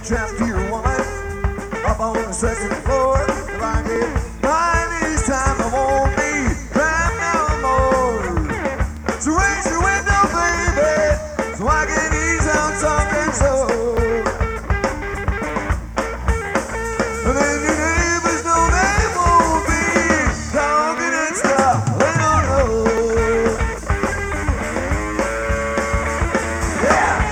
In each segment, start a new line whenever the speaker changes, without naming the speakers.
trapped to your woman up on the second floor. If I get by this time, I won't be trapped no more. So raise your window, baby, so I can ease out something so. And then your neighbors know they won't be talking and stuff. They don't know. Yeah.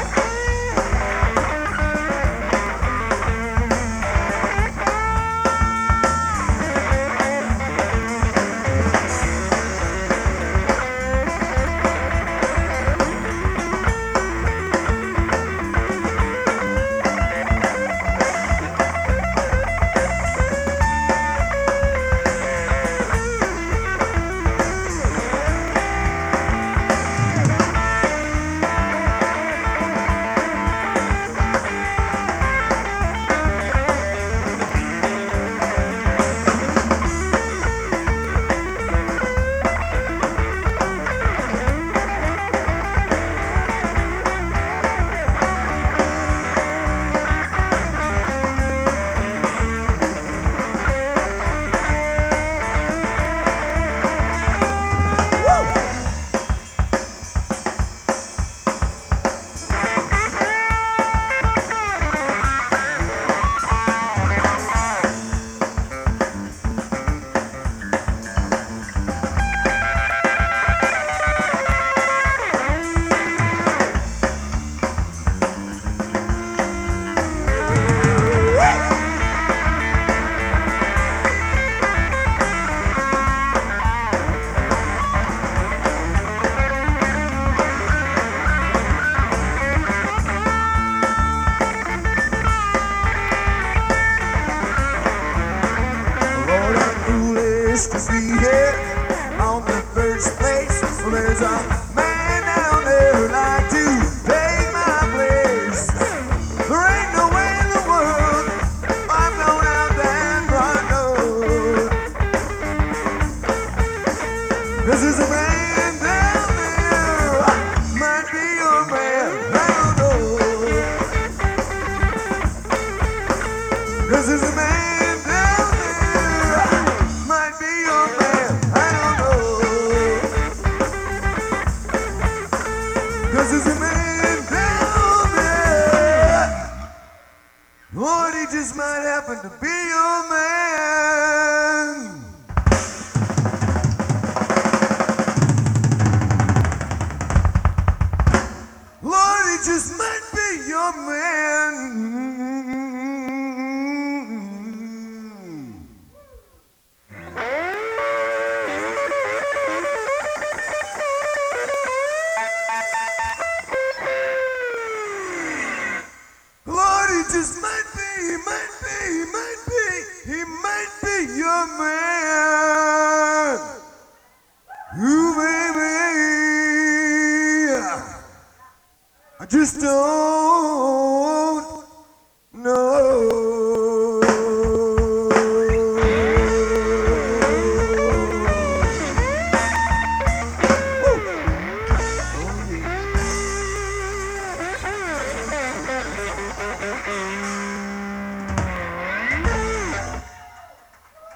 To see it on the first place. Well, there's a man down there who'd like to take my place. There ain't no way in the world I'm going out that front door. This is a man down there, might be your man, I don't know. This is a man. There's a man down there. Lord, he just might happen to be your man. Lord, he just might be your man. Just might be your man. Ooh, baby, I just don't